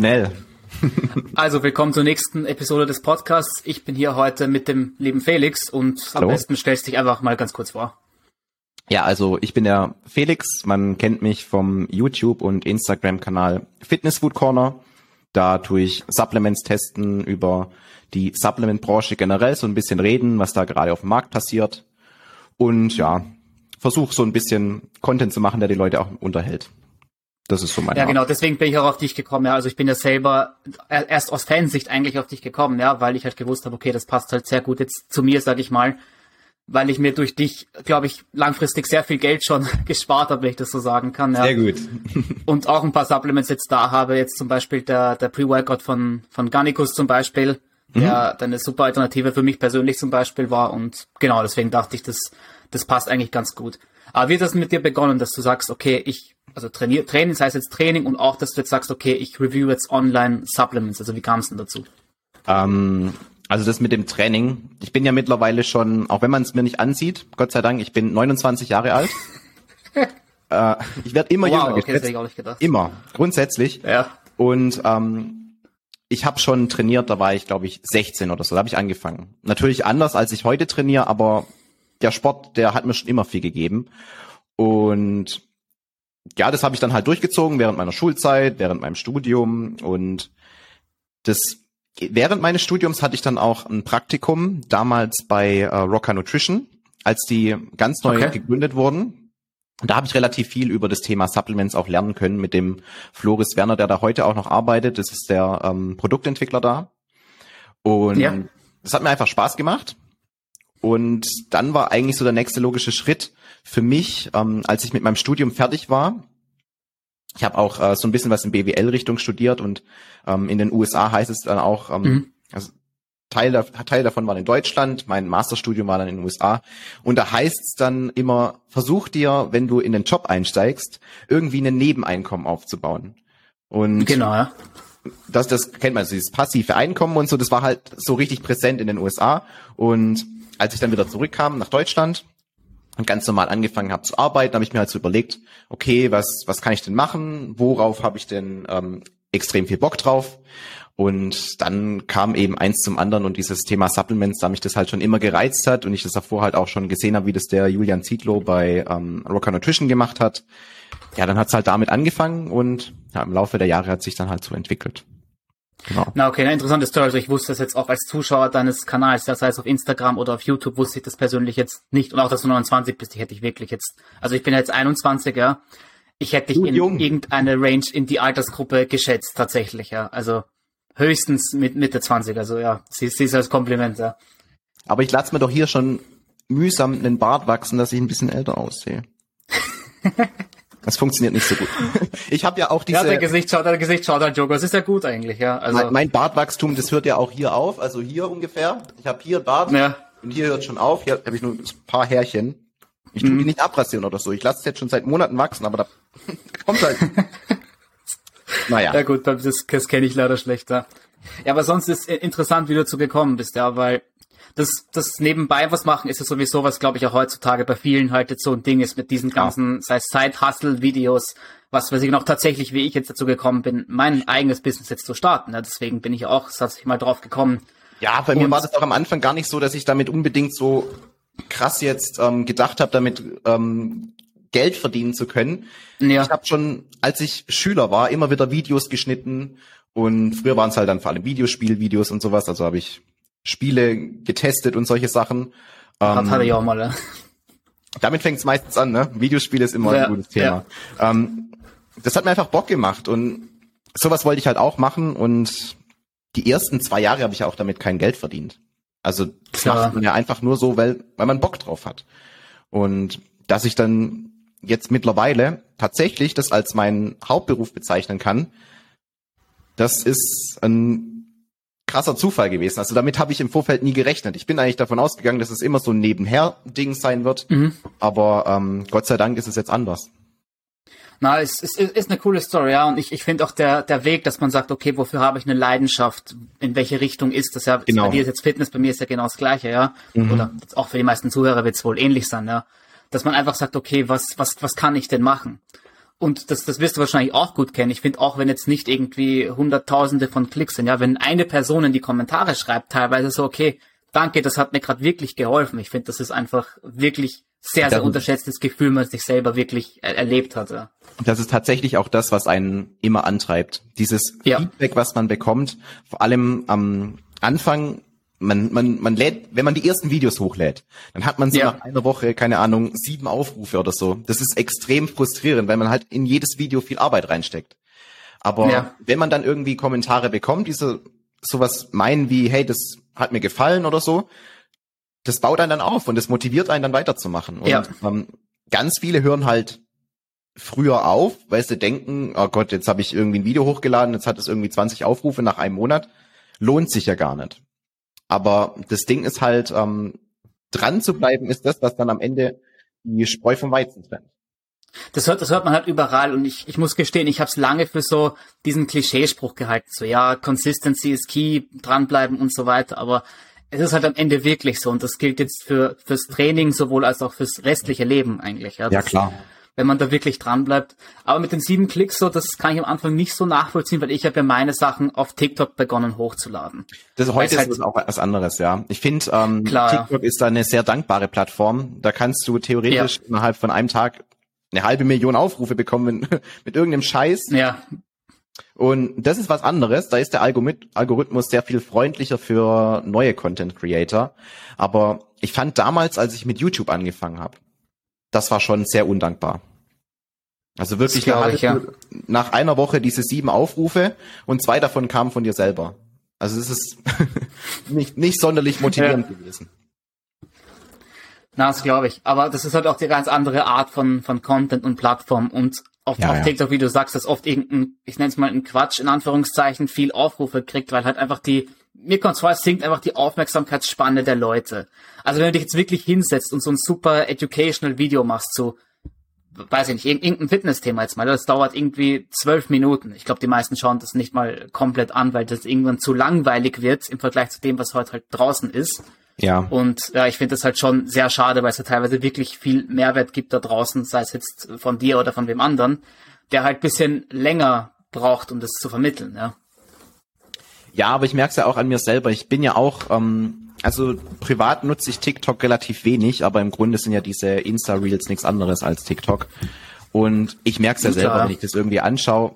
schnell. Also, willkommen zur nächsten Episode des Podcasts. Ich bin hier heute mit dem lieben Felix und Hallo. Am besten stellst dich einfach mal ganz kurz vor. Ja, also ich bin der Felix. Man kennt mich vom YouTube- und Instagram-Kanal Fitness Food Corner. Da tue ich Supplements testen, über die Supplement-Branche generell so ein bisschen reden, was da gerade auf dem Markt passiert. Und ja, versuche so ein bisschen Content zu machen, der die Leute auch unterhält. Das ist so meine Art. Genau, deswegen bin ich auch auf dich gekommen, ja. Also ich bin ja selber erst aus Fansicht eigentlich auf dich gekommen, ja, weil ich halt gewusst habe, okay, das passt halt sehr gut jetzt zu mir, sag ich mal, weil ich mir durch dich, glaube ich, langfristig sehr viel Geld schon gespart habe, wenn ich das so sagen kann, ja. Sehr gut. Und auch ein paar Supplements jetzt da habe, jetzt zum Beispiel der Pre-Workout von Gannicus zum Beispiel, der dann eine super Alternative für mich persönlich zum Beispiel war und genau, deswegen dachte ich, das passt eigentlich ganz gut. Aber wie hat das mit dir begonnen, dass du sagst, okay, Training, das heißt jetzt Training und auch, dass du jetzt sagst, okay, ich review jetzt online Supplements, also wie kam es denn dazu? Also das mit dem Training, ich bin ja mittlerweile schon, auch wenn man es mir nicht ansieht, Gott sei Dank, ich bin 29 Jahre alt. Ich werde immer jünger Okay, geschätzt. das hätte ich auch nicht gedacht. Immer, grundsätzlich. Ja. Und ich habe schon trainiert, da war ich, glaube ich, 16 oder so, da habe ich angefangen. Natürlich anders, als ich heute trainiere, aber der Sport, der hat mir schon immer viel gegeben. Und ja, das habe ich dann halt durchgezogen während meiner Schulzeit, während meinem Studium. Und während meines Studiums hatte ich dann auch ein Praktikum, damals bei Rocker Nutrition, als die ganz neu gegründet wurden. Und da habe ich relativ viel über das Thema Supplements auch lernen können mit dem Floris Werner, der da heute auch noch arbeitet. Das ist der Produktentwickler da. Und das hat mir einfach Spaß gemacht. Und dann war eigentlich so der nächste logische Schritt für mich, als ich mit meinem Studium fertig war. Ich habe auch so ein bisschen was in BWL-Richtung studiert und in den USA heißt es dann auch, also Teil davon war in Deutschland, mein Masterstudium war dann in den USA. Und da heißt es dann immer, versuch dir, wenn du in den Job einsteigst, irgendwie ein Nebeneinkommen aufzubauen. Und genau, ja. Das kennt man, dieses passive Einkommen und so, das war halt so richtig präsent in den USA. Und als ich dann wieder zurückkam nach Deutschland und ganz normal angefangen habe zu arbeiten, habe ich mir halt so überlegt, okay, was kann ich denn machen? Worauf habe ich denn extrem viel Bock drauf? Und dann kam eben eins zum anderen und dieses Thema Supplements, da mich das halt schon immer gereizt hat und ich das davor halt auch schon gesehen habe, wie das der Julian Zietlow bei Rocker Nutrition gemacht hat. Ja, dann hat's halt damit angefangen und ja, im Laufe der Jahre hat sich dann halt so entwickelt. Genau. Na okay, eine interessante Story. Also ich wusste das jetzt auch als Zuschauer deines Kanals, das heißt auf Instagram oder auf YouTube wusste ich das persönlich jetzt nicht. Und auch, dass du 29 bist, die hätte ich wirklich jetzt, also ich bin jetzt 21, ja. Ich hätte dich in irgendeine Range in die Altersgruppe geschätzt, tatsächlich, ja. Also höchstens mit Mitte 20, also ja, siehst du als Kompliment, ja. Aber ich lasse mir doch hier schon mühsam einen Bart wachsen, dass ich ein bisschen älter aussehe. Das funktioniert nicht so gut. Ich habe ja auch diese... Ja, dein Gesicht schaut halt Joker. Das ist ja gut eigentlich, ja. Also mein Bartwachstum, das hört ja auch hier auf, also hier ungefähr. Ich habe hier Bart und hier hört schon auf. Hier habe ich nur ein paar Härchen. Ich tue die nicht abrasieren oder so. Ich lasse es jetzt schon seit Monaten wachsen, aber da kommt halt... Naja. Ja gut, das kenne ich leider schlechter. Ja, aber sonst ist interessant, wie du dazu gekommen bist, ja, weil das nebenbei was machen ist ja sowieso, was glaube ich auch heutzutage bei vielen halt jetzt so ein Ding ist mit diesen ganzen, sei es Side-Hustle-Videos, was weiß ich noch tatsächlich, wie ich jetzt dazu gekommen bin, mein eigenes Business jetzt zu starten. Ja, deswegen bin ich auch tatsächlich mal drauf gekommen. Ja, bei mir war das auch am Anfang gar nicht so, dass ich damit unbedingt so krass jetzt gedacht habe, damit Geld verdienen zu können. Ja. Ich habe schon, als ich Schüler war, immer wieder Videos geschnitten und früher waren es halt dann vor allem Videospielvideos und sowas, also habe ich Spiele getestet und solche Sachen. Das hatte ich auch mal, ja. Damit fängt es meistens an, ne? Videospiele ist immer ein gutes Thema. Ja. Das hat mir einfach Bock gemacht und sowas wollte ich halt auch machen und die ersten 2 Jahre habe ich auch damit kein Geld verdient. Also das macht man ja einfach nur so, weil man Bock drauf hat. Und dass ich dann jetzt mittlerweile tatsächlich das als meinen Hauptberuf bezeichnen kann, das ist ein krasser Zufall gewesen. Also damit habe ich im Vorfeld nie gerechnet. Ich bin eigentlich davon ausgegangen, dass es immer so ein Nebenher-Ding sein wird. Aber Gott sei Dank ist es jetzt anders. Na, es ist eine coole Story, ja. Und ich finde auch der Weg, dass man sagt, okay, wofür habe ich eine Leidenschaft? In welche Richtung ist das? Ja, genau. Bei dir ist jetzt Fitness, bei mir ist ja genau das Gleiche, ja. Oder auch für die meisten Zuhörer wird es wohl ähnlich sein, ja. Dass man einfach sagt, okay, was kann ich denn machen? Und das wirst du wahrscheinlich auch gut kennen. Ich finde auch, wenn jetzt nicht irgendwie Hunderttausende von Klicks sind, ja, wenn eine Person in die Kommentare schreibt, teilweise so, okay, danke, das hat mir gerade wirklich geholfen. Ich finde, das ist einfach wirklich sehr, sehr unterschätztes Gefühl, wenn man sich selber wirklich erlebt hat. Ja. Das ist tatsächlich auch das, was einen immer antreibt. Dieses Feedback, was man bekommt, vor allem am Anfang. Man lädt, wenn man die ersten Videos hochlädt, dann hat man so nach einer Woche, keine Ahnung, 7 Aufrufe oder so. Das ist extrem frustrierend, weil man halt in jedes Video viel Arbeit reinsteckt. Aber wenn man dann irgendwie Kommentare bekommt, die sowas meinen wie, hey, das hat mir gefallen oder so, das baut einen dann auf und das motiviert einen dann weiterzumachen. Und ganz viele hören halt früher auf, weil sie denken, oh Gott, jetzt habe ich irgendwie ein Video hochgeladen, jetzt hat es irgendwie 20 Aufrufe nach einem Monat. Lohnt sich ja gar nicht. Aber das Ding ist halt, dran zu bleiben, ist das, was dann am Ende die Spreu vom Weizen trennt. Das hört man halt überall und ich muss gestehen, ich habe es lange für so diesen Klischeespruch gehalten, so ja, Consistency is key, dranbleiben und so weiter, aber es ist halt am Ende wirklich so und das gilt jetzt fürs Training sowohl als auch fürs restliche Leben eigentlich. Ja, klar. Wenn man da wirklich dran bleibt. Aber mit den 7 Klicks so, das kann ich am Anfang nicht so nachvollziehen, weil ich habe ja meine Sachen auf TikTok begonnen hochzuladen. Heute ist es auch was anderes, ja. Ich finde, TikTok ist da eine sehr dankbare Plattform. Da kannst du theoretisch innerhalb von einem Tag 500.000 Aufrufe bekommen mit irgendeinem Scheiß. Ja. Und das ist was anderes. Da ist der Algorithmus sehr viel freundlicher für neue Content Creator. Aber ich fand damals, als ich mit YouTube angefangen habe, das war schon sehr undankbar. Also wirklich nach einer Woche diese 7 Aufrufe und 2 davon kamen von dir selber. Also es ist nicht sonderlich motivierend gewesen. Na, das glaube ich. Aber das ist halt auch die ganz andereArt von Content und Plattform. Und auf TikTok, wie du sagst, dass oft ich nenne es mal ein Quatsch, in Anführungszeichen, viel Aufrufe kriegt, weil halt einfach mir kommt vor, es sinkt einfach die Aufmerksamkeitsspanne der Leute. Also wenn du dich jetzt wirklich hinsetzt und so ein super educational Video machst, so, weiß ich nicht, irgendein Fitnessthema jetzt mal, das dauert irgendwie 12 Minuten. Ich glaube, die meisten schauen das nicht mal komplett an, weil das irgendwann zu langweilig wird im Vergleich zu dem, was heute halt draußen ist. Ja. Und ich finde das halt schon sehr schade, weil es ja teilweise wirklich viel Mehrwert gibt da draußen, sei es jetzt von dir oder von wem anderen, der halt ein bisschen länger braucht, um das zu vermitteln, ja. Ja, aber ich merke es ja auch an mir selber. Ich bin ja auch, also privat nutze ich TikTok relativ wenig, aber im Grunde sind ja diese Insta-Reels nichts anderes als TikTok. Und ich merke es ja selber, wenn ich das irgendwie anschaue.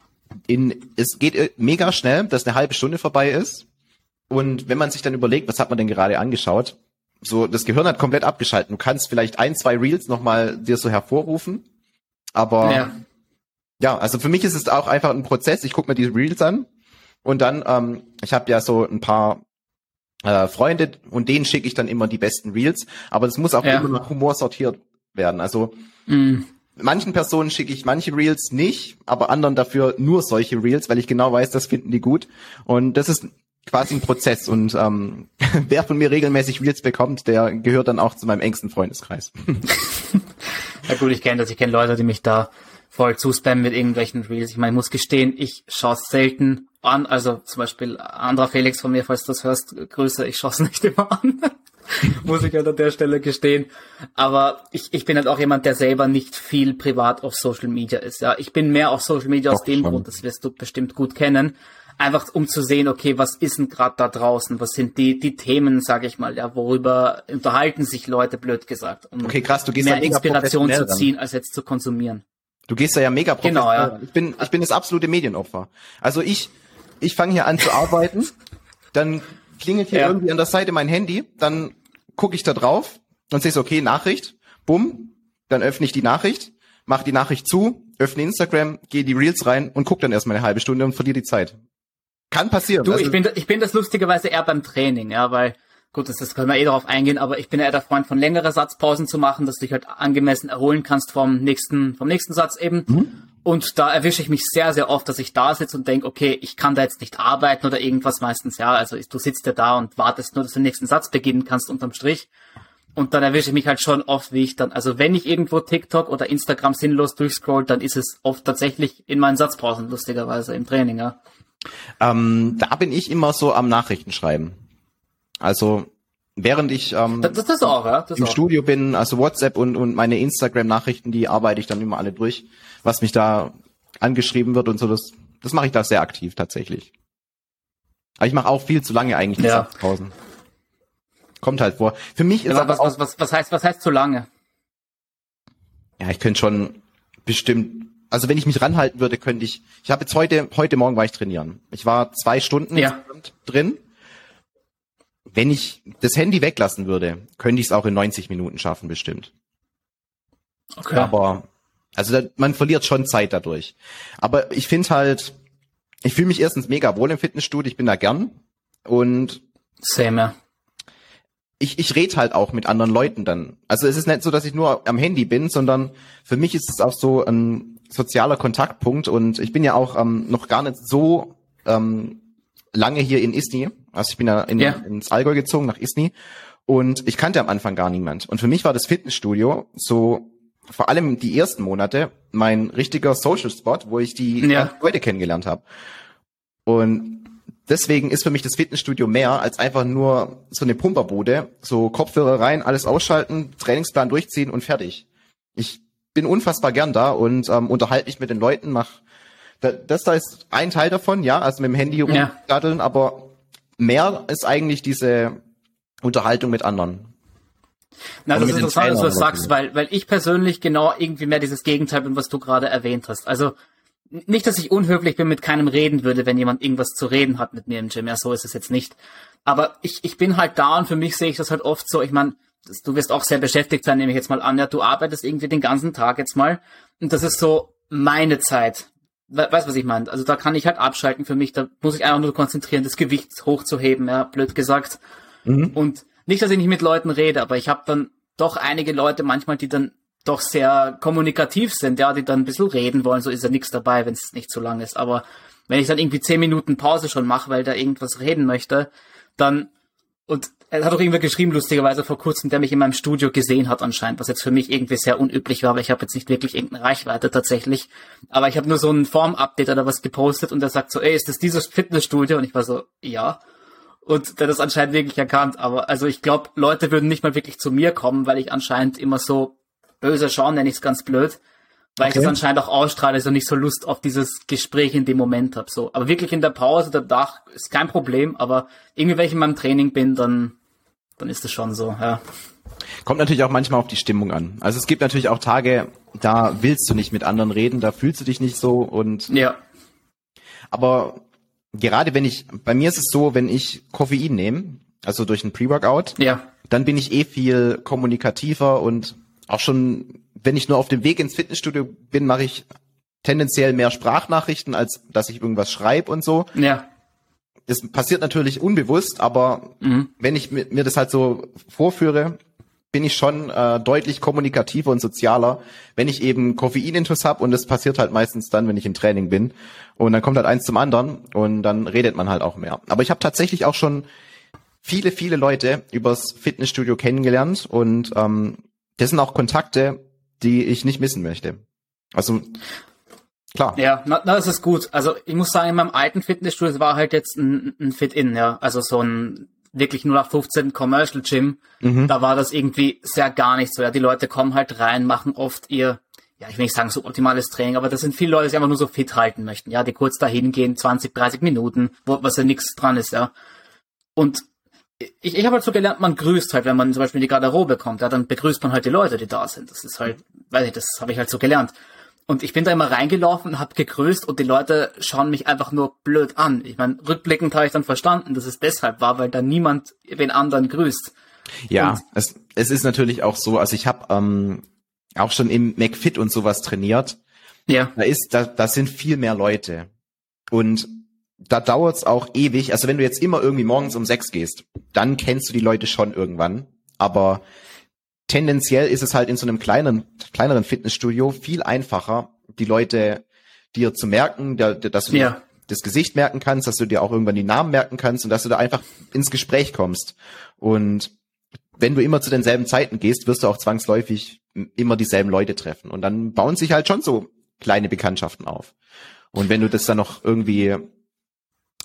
Es geht mega schnell, dass eine halbe Stunde vorbei ist. Und wenn man sich dann überlegt, was hat man denn gerade angeschaut? So, das Gehirn hat komplett abgeschaltet. Du kannst vielleicht 1, 2 Reels nochmal dir so hervorrufen. Aber ja, also für mich ist es auch einfach ein Prozess. Ich gucke mir die Reels an. Und dann, ich habe ja so ein paar Freunde und denen schicke ich dann immer die besten Reels, aber das muss auch immer nach Humor sortiert werden. Also manchen Personen schicke ich manche Reels nicht, aber anderen dafür nur solche Reels, weil ich genau weiß, das finden die gut. Und das ist quasi ein Prozess. Und wer von mir regelmäßig Reels bekommt, der gehört dann auch zu meinem engsten Freundeskreis. Ja gut, ich kenne das. Ich kenne Leute, die mich da voll zuspammen mit irgendwelchen Reels. Ich meine, ich muss gestehen, ich schaue es selten an. Also zum Beispiel anderer Felix von mir, falls du das hörst, Grüße, ich schaue es nicht immer an. Muss ich halt an der Stelle gestehen. Aber ich bin halt auch jemand, der selber nicht viel privat auf Social Media ist. Ja, ich bin mehr auf Social Media aus dem Grund, das wirst du bestimmt gut kennen. Einfach um zu sehen, okay, was ist denn gerade da draußen? Was sind die Themen, sage ich mal, ja, worüber unterhalten sich Leute, blöd gesagt, um okay, krass, du gehst mehr Inspiration zu ziehen, als jetzt zu konsumieren. Du gehst da ja mega professionell. Genau, ja. Ich bin das absolute Medienopfer. Also ich fange hier an zu arbeiten, dann klingelt hier irgendwie an der Seite mein Handy, dann gucke ich da drauf und sehe so, okay, Nachricht, bumm, dann öffne ich die Nachricht, mache die Nachricht zu, öffne Instagram, gehe die Reels rein und gucke dann erstmal eine halbe Stunde und verliere die Zeit. Kann passieren. Du, ich bin das lustigerweise eher beim Training, ja, weil, gut, das können wir darauf eingehen, aber ich bin eher der Freund von längere Satzpausen zu machen, dass du dich halt angemessen erholen kannst vom nächsten Satz eben. Mhm. Und da erwische ich mich sehr, sehr oft, dass ich da sitze und denke, okay, ich kann da jetzt nicht arbeiten oder irgendwas meistens, ja, also du sitzt ja da und wartest nur, dass du den nächsten Satz beginnen kannst unterm Strich. Und dann erwische ich mich halt schon oft, wie ich dann, also wenn ich irgendwo TikTok oder Instagram sinnlos durchscroll, dann ist es oft tatsächlich in meinen Satzpausen, lustigerweise, im Training, ja. Da bin ich immer so am Nachrichtenschreiben. Also während ich das auch, ja, im Studio bin, also WhatsApp und meine Instagram-Nachrichten, die arbeite ich dann immer alle durch, was mich da angeschrieben wird und so, das mache ich da sehr aktiv tatsächlich. Aber ich mache auch viel zu lange eigentlich die Pausen. Kommt halt vor. Für mich ist was heißt zu lange? Ja, ich könnte schon bestimmt, also wenn ich mich ranhalten würde, könnte ich habe jetzt heute Morgen war ich trainieren. Ich war 2 Stunden drin. Wenn ich das Handy weglassen würde, könnte ich es auch in 90 Minuten schaffen, bestimmt. Okay. Aber, also man verliert schon Zeit dadurch. Aber ich finde halt, ich fühle mich erstens mega wohl im Fitnessstudio, ich bin da gern. Und Same. Ich rede halt auch mit anderen Leuten dann. Also es ist nicht so, dass ich nur am Handy bin, sondern für mich ist es auch so ein sozialer Kontaktpunkt. Und ich bin ja auch noch gar nicht so lange hier in Isny. Also ich bin ja ins Allgäu gezogen, nach Isny. Und ich kannte am Anfang gar niemand. Und für mich war das Fitnessstudio so, vor allem die ersten Monate, mein richtiger Social Spot, wo ich die Leute kennengelernt habe. Und deswegen ist für mich das Fitnessstudio mehr als einfach nur so eine Pumperbude, so Kopfhörer rein, alles ausschalten, Trainingsplan durchziehen und fertig. Ich bin unfassbar gern da und unterhalte mich mit den Leuten, das da ist ein Teil davon, also mit dem Handy rumdaddeln, aber mehr ist eigentlich diese Unterhaltung mit anderen. Na, das ist interessant, dass du das sagst, weil ich persönlich genau irgendwie mehr dieses Gegenteil bin, was du gerade erwähnt hast. Also nicht, dass ich unhöflich bin, mit keinem reden würde, wenn jemand irgendwas zu reden hat mit mir im Gym. Ja, so ist es jetzt nicht. Aber ich bin halt da und für mich sehe ich das halt oft so, ich meine, du wirst auch sehr beschäftigt sein, nehme ich jetzt mal an. Ja, du arbeitest irgendwie den ganzen Tag jetzt mal und das ist so meine Zeit. Weißt du, was ich meine? Also da kann ich halt abschalten für mich, da muss ich einfach nur konzentrieren, das Gewicht hochzuheben, ja, blöd gesagt. Und nicht, dass ich nicht mit Leuten rede, aber ich habe dann doch einige Leute manchmal, die dann doch sehr kommunikativ sind, ja, die dann ein bisschen reden wollen, so ist ja nichts dabei, wenn es nicht so lang ist. Aber wenn ich dann irgendwie 10 Minuten Pause schon mache, weil da irgendwas reden möchte, dann, und er hat auch irgendwer geschrieben, lustigerweise vor kurzem, der mich in meinem Studio gesehen hat anscheinend, was jetzt für mich irgendwie sehr unüblich war, weil ich habe jetzt nicht wirklich irgendeine Reichweite tatsächlich. Aber ich habe nur so ein Form-Update oder was gepostet und er sagt so, ey, ist das dieses Fitnessstudio? Und ich war so, ja. Und der hat das anscheinend wirklich erkannt. Aber also ich glaube, Leute würden nicht mal wirklich zu mir kommen, weil ich anscheinend immer so böse schauen, nenne ich es ganz blöd, weil ich das anscheinend auch ausstrahle, also nicht so Lust auf dieses Gespräch in dem Moment habe. So. Aber wirklich in der Pause, danach ist kein Problem, aber irgendwie, wenn ich in meinem Training bin, dann ist das schon so, ja. Kommt natürlich auch manchmal auf die Stimmung an. Also es gibt natürlich auch Tage, da willst du nicht mit anderen reden, da fühlst du dich nicht so und aber gerade bei mir ist es so, wenn ich Koffein nehme, also durch ein Pre-Workout, dann bin ich viel kommunikativer und auch schon, wenn ich nur auf dem Weg ins Fitnessstudio bin, mache ich tendenziell mehr Sprachnachrichten, als dass ich irgendwas schreibe und so. Ja. Das passiert natürlich unbewusst, aber wenn ich mir das halt so vorführe, bin ich schon deutlich kommunikativer und sozialer, wenn ich eben Koffeinintus habe und das passiert halt meistens dann, wenn ich im Training bin. Und dann kommt halt eins zum anderen und dann redet man halt auch mehr. Aber ich habe tatsächlich auch schon viele, viele Leute übers Fitnessstudio kennengelernt und das sind auch Kontakte, die ich nicht missen möchte. Also, klar. Ja, das ist gut. Also, ich muss sagen, in meinem alten Fitnessstudio, es war halt jetzt ein Fit-In, ja. Also so ein wirklich 0815 Commercial Gym. Da war das irgendwie sehr gar nicht so. Ja, die Leute kommen halt rein, machen oft ihr, ich will nicht sagen so optimales Training, aber das sind viele Leute, die sich einfach nur so fit halten möchten. Ja, die kurz dahin gehen, 20, 30 Minuten, was ja nichts dran ist, ja. Und ich habe halt so gelernt, man grüßt halt, wenn man zum Beispiel in die Garderobe kommt, ja, dann begrüßt man halt die Leute, die da sind. Das ist halt, das habe ich halt so gelernt. Und ich bin da immer reingelaufen, habe gegrüßt und die Leute schauen mich einfach nur blöd an. Ich meine, rückblickend habe ich dann verstanden, dass es deshalb war, weil da niemand den anderen grüßt. Ja, es ist natürlich auch so, also ich habe auch schon im McFit und sowas trainiert. Ja. Da sind viel mehr Leute. Und da dauert's auch ewig. Also wenn du jetzt immer irgendwie morgens um 6 gehst, dann kennst du die Leute schon irgendwann. Aber tendenziell ist es halt in so einem kleineren Fitnessstudio viel einfacher, die Leute dir zu merken, dass du dir das Gesicht merken kannst, dass du dir auch irgendwann die Namen merken kannst und dass du da einfach ins Gespräch kommst. Und wenn du immer zu denselben Zeiten gehst, wirst du auch zwangsläufig immer dieselben Leute treffen. Und dann bauen sich halt schon so kleine Bekanntschaften auf. Und wenn du das dann noch irgendwie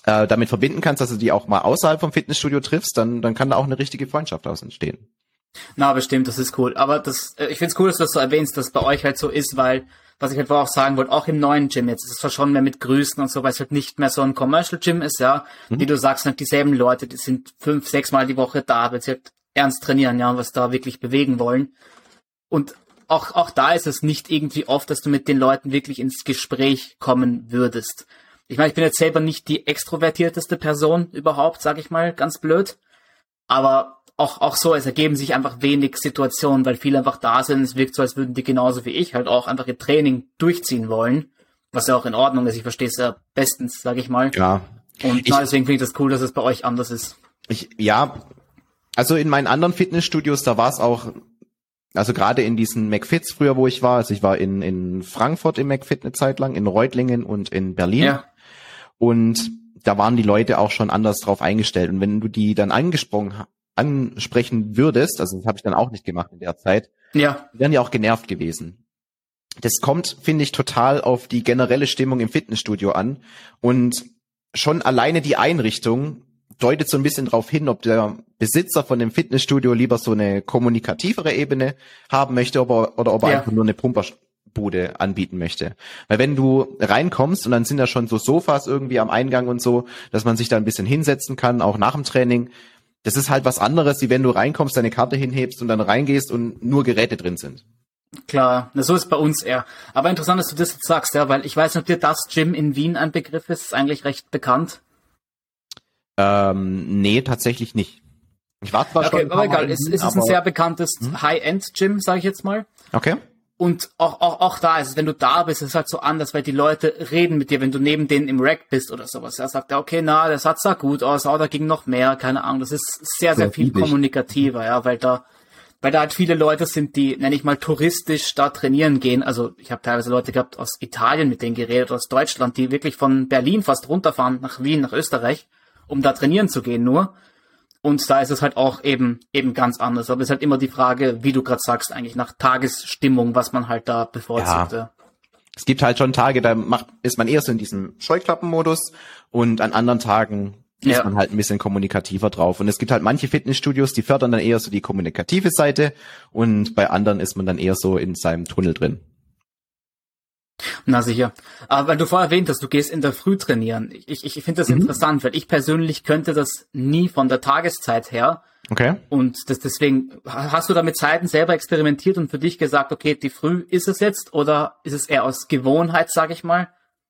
damit verbinden kannst, dass du die auch mal außerhalb vom Fitnessstudio triffst, dann kann da auch eine richtige Freundschaft daraus entstehen. Na, bestimmt, das ist cool. Aber ich find's cool, dass du das so erwähnst, dass bei euch halt so ist, weil, was ich halt vorher auch sagen wollte, auch im neuen Gym jetzt, ist es zwar schon mehr mit Grüßen und so, weil es halt nicht mehr so ein Commercial Gym ist, ja. Wie du sagst, halt dieselben Leute, die sind 5-6 Mal die Woche da, weil sie halt ernst trainieren, ja, und was da wirklich bewegen wollen. Und auch da ist es nicht irgendwie oft, dass du mit den Leuten wirklich ins Gespräch kommen würdest. Ich meine, ich bin jetzt selber nicht die extrovertierteste Person überhaupt, sag ich mal, ganz blöd. Aber auch so, es ergeben sich einfach wenig Situationen, weil viele einfach da sind. Es wirkt so, als würden die genauso wie ich halt auch einfach ihr Training durchziehen wollen. Was ja auch in Ordnung ist. Ich verstehe es ja bestens, sag ich mal. Ja. Und deswegen finde ich das cool, dass es bei euch anders ist. Also in meinen anderen Fitnessstudios, da war es auch, also gerade in diesen McFits früher, wo ich war, also ich war in Frankfurt im McFit eine Zeit lang, in Reutlingen und in Berlin. Ja. Und da waren die Leute auch schon anders drauf eingestellt. Und wenn du die dann ansprechen würdest, also das habe ich dann auch nicht gemacht in der Zeit, wären die auch genervt gewesen. Das kommt, finde ich, total auf die generelle Stimmung im Fitnessstudio an. Und schon alleine die Einrichtung deutet so ein bisschen darauf hin, ob der Besitzer von dem Fitnessstudio lieber so eine kommunikativere Ebene haben möchte oder ob er einfach nur eine Pumperbude anbieten möchte. Weil wenn du reinkommst und dann sind da schon so Sofas irgendwie am Eingang und so, dass man sich da ein bisschen hinsetzen kann, auch nach dem Training, das ist halt was anderes, wie wenn du reinkommst, deine Karte hinhebst und dann reingehst und nur Geräte drin sind. Klar, so ist es bei uns eher. Aber interessant, dass du das jetzt sagst, ja, weil ich weiß nicht, ob dir das Gym in Wien ein Begriff ist eigentlich recht bekannt. Nee, tatsächlich nicht. Ich war zwar schon. Aber egal, es ist ein sehr bekanntes High-End-Gym, sage ich jetzt mal. Okay. Und auch da ist es, wenn du da bist, ist es halt so anders, weil die Leute reden mit dir, wenn du neben denen im Rack bist oder sowas. Er sagt, okay, der Satz sah gut aus, da ging noch mehr, keine Ahnung. Das ist sehr, sehr viel kommunikativer, ja, weil da halt viele Leute sind, die, nenne ich mal, touristisch da trainieren gehen. Also ich habe teilweise Leute gehabt aus Italien, mit denen geredet, aus Deutschland, die wirklich von Berlin fast runterfahren nach Wien, nach Österreich, um da trainieren zu gehen nur. Und da ist es halt auch eben ganz anders. Aber es ist halt immer die Frage, wie du gerade sagst, eigentlich nach Tagesstimmung, was man halt da bevorzugt. Ja. Es gibt halt schon Tage, da ist man eher so in diesem Scheuklappenmodus und an anderen Tagen ist man halt ein bisschen kommunikativer drauf. Und es gibt halt manche Fitnessstudios, die fördern dann eher so die kommunikative Seite und bei anderen ist man dann eher so in seinem Tunnel drin. Na sicher. Aber weil du vorher erwähnt hast, du gehst in der Früh trainieren. Ich finde das interessant, weil ich persönlich könnte das nie von der Tageszeit her. Okay. Und deswegen, hast du da mit Zeiten selber experimentiert und für dich gesagt, okay, die Früh ist es jetzt oder ist es eher aus Gewohnheit, sage ich mal?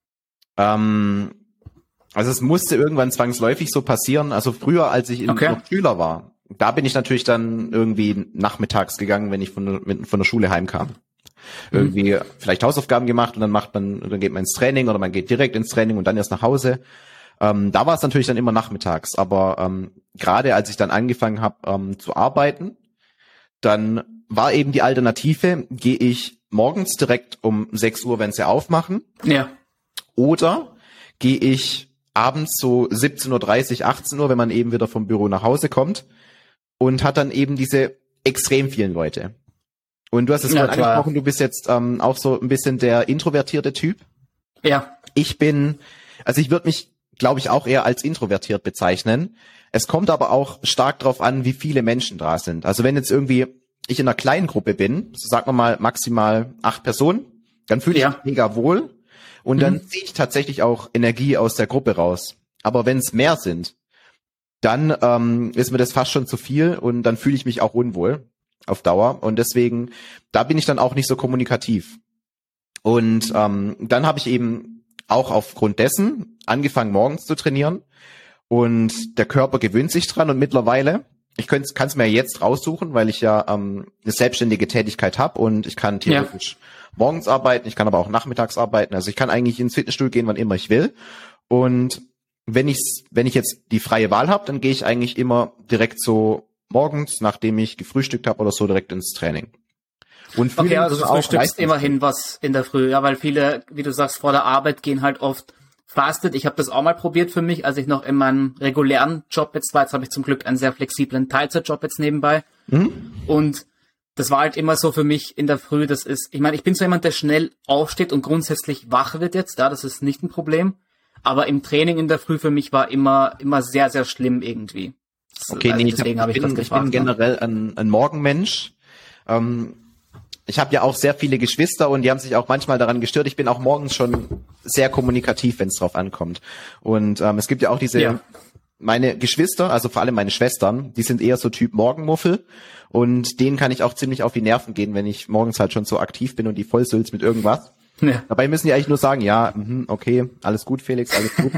Also es musste irgendwann zwangsläufig so passieren. Also früher, als ich noch Schüler war, da bin ich natürlich dann irgendwie nachmittags gegangen, wenn ich von der Schule heimkam. Irgendwie vielleicht Hausaufgaben gemacht und dann geht man ins Training oder man geht direkt ins Training und dann erst nach Hause. Da war es natürlich dann immer nachmittags, aber gerade als ich dann angefangen habe zu arbeiten, dann war eben die Alternative, gehe ich morgens direkt um 6 Uhr, wenn sie aufmachen, oder gehe ich abends so 17:30 Uhr, 18 Uhr, wenn man eben wieder vom Büro nach Hause kommt und hat dann eben diese extrem vielen Leute. Und du hast es vorhin angesprochen, du bist jetzt auch so ein bisschen der introvertierte Typ. Ja. Ich würde mich, glaube ich, auch eher als introvertiert bezeichnen. Es kommt aber auch stark drauf an, wie viele Menschen da sind. Also wenn jetzt irgendwie ich in einer kleinen Gruppe bin, so sagen wir mal maximal 8 Personen, dann fühle ich mich mega wohl und dann ziehe ich tatsächlich auch Energie aus der Gruppe raus. Aber wenn es mehr sind, dann ist mir das fast schon zu viel und dann fühle ich mich auch unwohl auf Dauer und deswegen, da bin ich dann auch nicht so kommunikativ. Und dann habe ich eben auch aufgrund dessen angefangen, morgens zu trainieren und der Körper gewöhnt sich dran und mittlerweile, ich kann es mir jetzt raussuchen, weil ich ja eine selbstständige Tätigkeit habe und ich kann theoretisch morgens arbeiten, ich kann aber auch nachmittags arbeiten, also ich kann eigentlich ins Fitnessstudio gehen, wann immer ich will und wenn ich jetzt die freie Wahl habe, dann gehe ich eigentlich immer direkt so morgens, nachdem ich gefrühstückt habe oder so, direkt ins Training. Und okay, also du frühstückst immerhin was in der Früh, ja, weil viele, wie du sagst, vor der Arbeit gehen halt oft fasted. Ich habe das auch mal probiert für mich, als ich noch in meinem regulären Job jetzt war. Jetzt habe ich zum Glück einen sehr flexiblen Teilzeitjob jetzt nebenbei. Und das war halt immer so für mich in der Früh, ich meine, ich bin so jemand, der schnell aufsteht und grundsätzlich wach wird jetzt, das ist nicht ein Problem. aber im Training in der Früh für mich war immer sehr, sehr schlimm irgendwie. Okay, also nee, deswegen ich bin generell ein Morgenmensch. Ich habe ja auch sehr viele Geschwister und die haben sich auch manchmal daran gestört. Ich bin auch morgens schon sehr kommunikativ, wenn es drauf ankommt. Und es gibt ja auch meine Geschwister, also vor allem meine Schwestern, die sind eher so Typ Morgenmuffel und denen kann ich auch ziemlich auf die Nerven gehen, wenn ich morgens halt schon so aktiv bin und die vollsülz mit irgendwas. Ja. Dabei müssen die eigentlich nur sagen, ja, okay, alles gut, Felix, alles gut.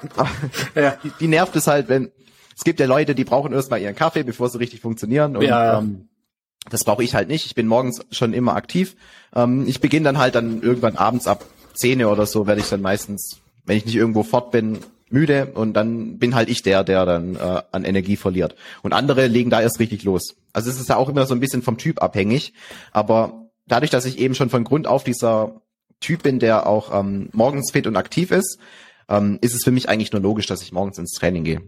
Ja. Die nervt es halt, es gibt ja Leute, die brauchen erstmal ihren Kaffee, bevor sie richtig funktionieren und das brauche ich halt nicht. Ich bin morgens schon immer aktiv. Ich beginne dann halt irgendwann abends ab 10 oder so, werde ich dann meistens, wenn ich nicht irgendwo fort bin, müde und dann bin halt ich der dann an Energie verliert. Und andere legen da erst richtig los. Also es ist ja auch immer so ein bisschen vom Typ abhängig. Aber dadurch, dass ich eben schon von Grund auf dieser Typ bin, der auch morgens fit und aktiv ist es für mich eigentlich nur logisch, dass ich morgens ins Training gehe.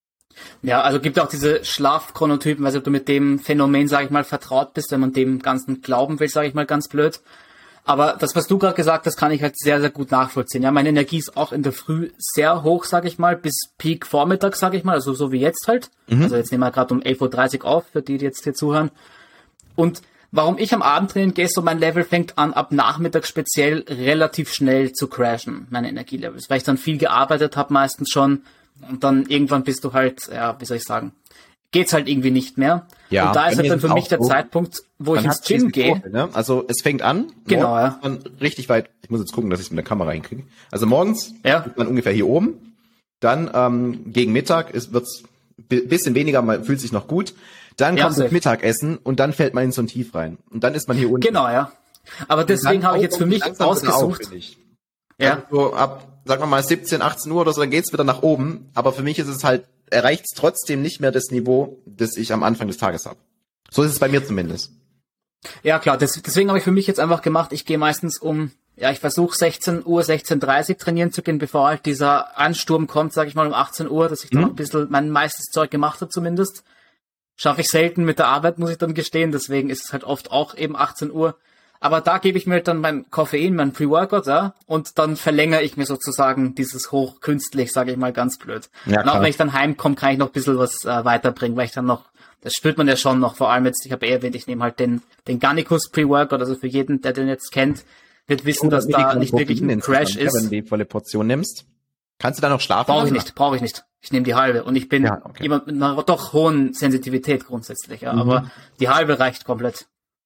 Ja, also gibt auch diese Schlafchronotypen, weiß nicht, ob du mit dem Phänomen, sage ich mal, vertraut bist, wenn man dem Ganzen glauben will, sage ich mal ganz blöd. Aber das, was du gerade gesagt hast, kann ich halt sehr, sehr gut nachvollziehen. Ja, meine Energie ist auch in der Früh sehr hoch, sage ich mal, bis Peak Vormittag, sage ich mal, also so wie jetzt halt. Also jetzt nehmen wir gerade um 11:30 Uhr auf, für die jetzt hier zuhören. Und warum ich am Abend trainieren gehe, so mein Level fängt an, ab Nachmittag speziell relativ schnell zu crashen, meine Energielevels, weil ich dann viel gearbeitet habe meistens schon. Und dann irgendwann bist du halt, wie soll ich sagen, geht's halt irgendwie nicht mehr. Ja, und da ist halt dann für mich der Zeitpunkt, wo ich ins Gym gehe. Ne? Also es fängt an, genau, ja. Man richtig weit, ich muss jetzt gucken, dass ich es mit der Kamera hinkriege. Also morgens ist man ungefähr hier oben, dann gegen Mittag wird's bisschen weniger, man fühlt sich noch gut, dann kommt das Mittagessen und dann fällt man in so ein Tief rein. Und dann ist man hier unten. Genau, ja. Aber deswegen habe ich jetzt für mich ausgesucht. Ja. Also ab, sagen wir mal 17, 18 Uhr oder so, dann geht's wieder nach oben. Aber für mich ist es halt, erreicht es trotzdem nicht mehr das Niveau, das ich am Anfang des Tages habe. So ist es bei mir zumindest. Ja, klar. Deswegen habe ich für mich jetzt einfach gemacht, ich gehe meistens ich versuche 16 Uhr, 16:30 Uhr trainieren zu gehen, bevor halt dieser Ansturm kommt, sage ich mal um 18 Uhr, dass ich dann noch ein bisschen mein meistes Zeug gemacht habe zumindest. Schaffe ich selten mit der Arbeit, muss ich dann gestehen. Deswegen ist es halt oft auch eben 18 Uhr. Aber da gebe ich mir dann mein Koffein, mein Pre-Workout, und dann verlängere ich mir sozusagen dieses Hoch künstlich, sage ich mal ganz blöd. Ja, und auch wenn ich dann heimkomme, kann ich noch ein bisschen was weiterbringen, weil ich dann noch, das spürt man ja schon noch, vor allem jetzt, ich habe erwähnt, ich nehme halt den Gannicus Pre-Workout, also für jeden, der den jetzt kennt, wird wissen, dass da nicht wirklich ein Crash ist. Wenn du die volle Portion nimmst, kannst du da noch schlafen? Brauche ich nicht. Ich nehme die halbe und ich bin jemand mit einer doch hohen Sensitivität grundsätzlich, aber die halbe reicht komplett.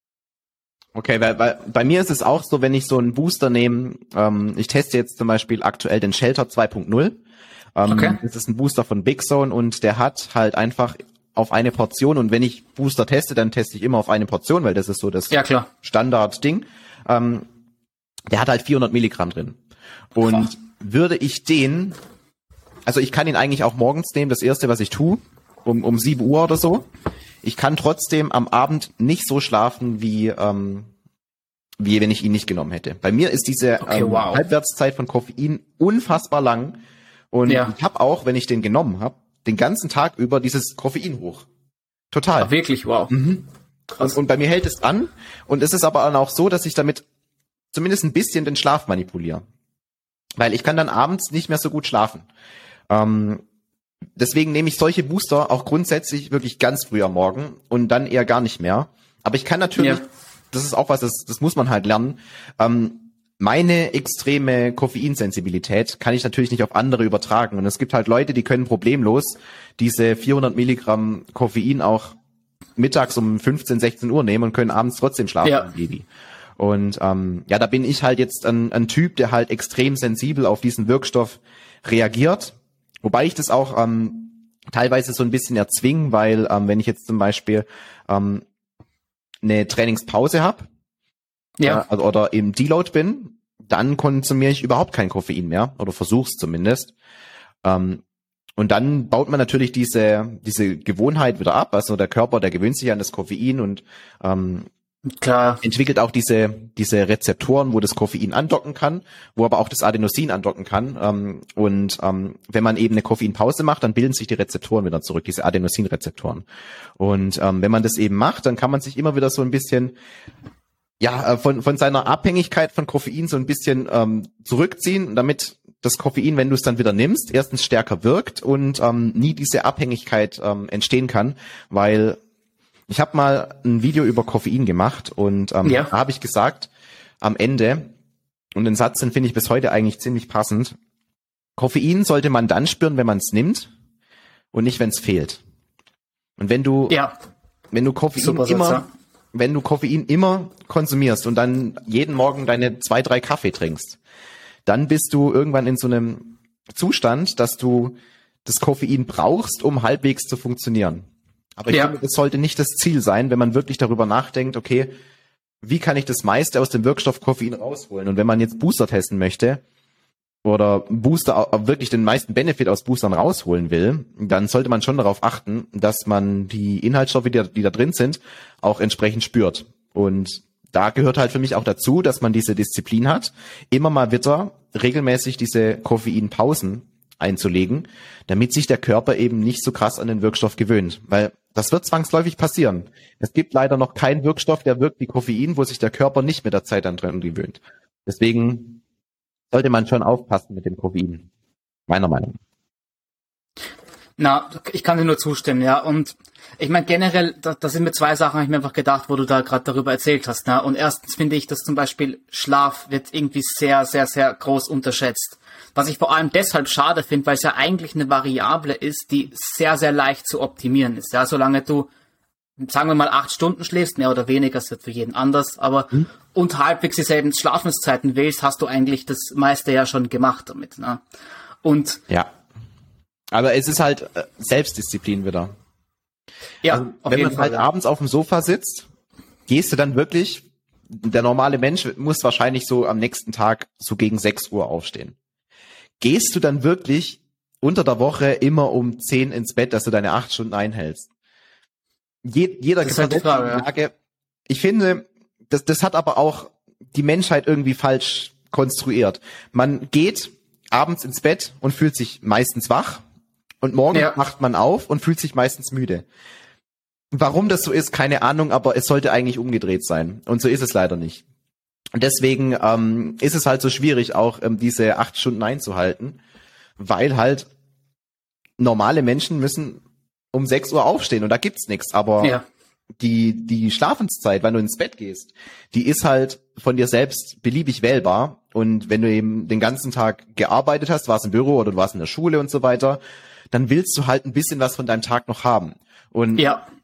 Okay, weil bei mir ist es auch so, wenn ich so einen Booster nehme, ich teste jetzt zum Beispiel aktuell den Shelter 2.0. Das ist ein Booster von Big Zone und der hat halt einfach auf eine Portion und wenn ich Booster teste, dann teste ich immer auf eine Portion, weil das ist so das Standard-Ding. Der hat halt 400 Milligramm drin. Und würde ich also ich kann ihn eigentlich auch morgens nehmen, das erste, was ich tue, um 7 Uhr oder so. Ich kann trotzdem am Abend nicht so schlafen, wie wenn ich ihn nicht genommen hätte. Bei mir ist diese Halbwertszeit von Koffein unfassbar lang. Und ich habe auch, wenn ich den genommen habe, den ganzen Tag über dieses Koffein hoch. Total. Ach, wirklich? Wow. Krass. Und bei mir hält es an. Und es ist aber dann auch so, dass ich damit zumindest ein bisschen den Schlaf manipuliere. Weil ich kann dann abends nicht mehr so gut schlafen. Deswegen nehme ich solche Booster auch grundsätzlich wirklich ganz früh am Morgen und dann eher gar nicht mehr. Aber ich kann natürlich, das ist auch was, das muss man halt lernen, meine extreme Koffeinsensibilität kann ich natürlich nicht auf andere übertragen. Und es gibt halt Leute, die können problemlos diese 400 Milligramm Koffein auch mittags um 15, 16 Uhr nehmen und können abends trotzdem schlafen, Baby. Und da bin ich halt jetzt ein Typ, der halt extrem sensibel auf diesen Wirkstoff reagiert. Wobei ich das auch teilweise so ein bisschen erzwinge, weil wenn ich jetzt zum Beispiel eine Trainingspause habe oder im Deload bin, dann konsumiere ich überhaupt kein Koffein mehr oder versuch's zumindest. Und dann baut man natürlich diese Gewohnheit wieder ab. Also der Körper, der gewöhnt sich an das Koffein und entwickelt auch diese Rezeptoren, wo das Koffein andocken kann, wo aber auch das Adenosin andocken kann. Wenn man eben eine Koffeinpause macht, dann bilden sich die Rezeptoren wieder zurück, diese Adenosinrezeptoren. Und wenn man das eben macht, dann kann man sich immer wieder so ein bisschen von seiner Abhängigkeit von Koffein so ein bisschen zurückziehen, damit das Koffein, wenn du es dann wieder nimmst, erstens stärker wirkt und nie diese Abhängigkeit entstehen kann, weil ich habe mal ein Video über Koffein gemacht und da habe ich gesagt, am Ende, und den Satz, den finde ich bis heute eigentlich ziemlich passend, Koffein sollte man dann spüren, wenn man es nimmt und nicht, wenn es fehlt. Und wenn du Koffein immer konsumierst und dann jeden Morgen deine 2-3 Kaffee trinkst, dann bist du irgendwann in so einem Zustand, dass du das Koffein brauchst, um halbwegs zu funktionieren. Aber ich finde, das sollte nicht das Ziel sein, wenn man wirklich darüber nachdenkt, okay, wie kann ich das meiste aus dem Wirkstoff Koffein rausholen? Und wenn man jetzt Booster testen möchte oder Booster wirklich den meisten Benefit aus Boostern rausholen will, dann sollte man schon darauf achten, dass man die Inhaltsstoffe, die da drin sind, auch entsprechend spürt. Und da gehört halt für mich auch dazu, dass man diese Disziplin hat, immer mal wieder regelmäßig diese Koffeinpausen einzulegen, damit sich der Körper eben nicht so krass an den Wirkstoff gewöhnt. Weil das wird zwangsläufig passieren. Es gibt leider noch keinen Wirkstoff, der wirkt wie Koffein, wo sich der Körper nicht mit der Zeit an dran gewöhnt. Deswegen sollte man schon aufpassen mit dem Koffein. Meiner Meinung nach. Na, ich kann dir nur zustimmen, ja. Und ich meine generell, da sind mir 2 Sachen, habe ich mir einfach gedacht, wo du da gerade darüber erzählt hast. Ne? Und erstens finde ich, dass zum Beispiel Schlaf wird irgendwie sehr, sehr, sehr groß unterschätzt. Was ich vor allem deshalb schade finde, weil es ja eigentlich eine Variable ist, die sehr, sehr leicht zu optimieren ist. Ja, solange du, sagen wir mal, 8 Stunden schläfst, mehr oder weniger, das wird für jeden anders, aber und halbwegs dieselben Schlafenszeiten wählst, hast du eigentlich das meiste ja schon gemacht damit. Ne? Und ja, aber es ist halt Selbstdisziplin wieder. Ja, also, wenn man halt abends auf dem Sofa sitzt, gehst du dann wirklich, der normale Mensch muss wahrscheinlich so am nächsten Tag so gegen 6 Uhr aufstehen. Gehst du dann wirklich unter der Woche immer um 10 ins Bett, dass du deine 8 Stunden einhältst? Jeder ist halt die Frage, ja. Ich finde, das hat aber auch die Menschheit irgendwie falsch konstruiert. Man geht abends ins Bett und fühlt sich meistens wach und morgens wacht man auf und fühlt sich meistens müde. Warum das so ist, keine Ahnung, aber es sollte eigentlich umgedreht sein. Und so ist es leider nicht. Und deswegen ist es halt so schwierig, auch diese 8 Stunden einzuhalten, weil halt normale Menschen müssen um 6 Uhr aufstehen und da gibt's nichts. Aber die Schlafenszeit, wenn du ins Bett gehst, die ist halt von dir selbst beliebig wählbar. Und wenn du eben den ganzen Tag gearbeitet hast, warst im Büro oder du warst in der Schule und so weiter, dann willst du halt ein bisschen was von deinem Tag noch haben. Und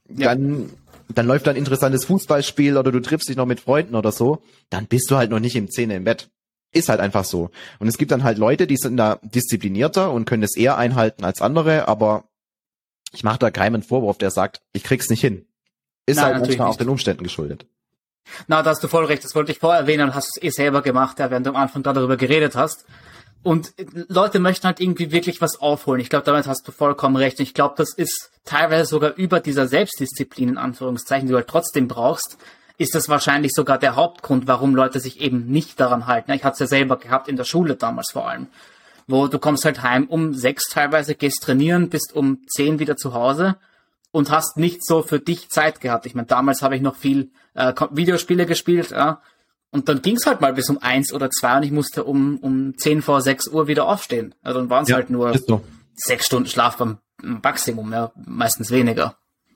dann läuft ein interessantes Fußballspiel oder du triffst dich noch mit Freunden oder so, dann bist du halt noch nicht um 10 im Bett. Ist halt einfach so. Und es gibt dann halt Leute, die sind da disziplinierter und können es eher einhalten als andere, aber ich mache da keinen Vorwurf, der sagt, ich krieg's nicht hin. Ist halt manchmal auch den Umständen geschuldet. Na, da hast du voll recht. Das wollte ich vorher erwähnen und hast es selber gemacht, während du am Anfang darüber geredet hast. Und Leute möchten halt irgendwie wirklich was aufholen. Ich glaube, damit hast du vollkommen recht. Und ich glaube, das ist teilweise sogar über dieser Selbstdisziplin, in Anführungszeichen, die du halt trotzdem brauchst, ist das wahrscheinlich sogar der Hauptgrund, warum Leute sich eben nicht daran halten. Ich hatte es ja selber gehabt, in der Schule damals vor allem. Wo du kommst halt heim um 6 teilweise, gehst trainieren, bist um 10 wieder zu Hause und hast nicht so für dich Zeit gehabt. Ich meine, damals habe ich noch viel Videospiele gespielt, ja. Und dann ging's halt mal bis um 1 oder 2 und ich musste um 10 vor 6 Uhr wieder aufstehen. Also dann waren es halt nur 6 Stunden Schlaf beim Maximum, ja, meistens weniger.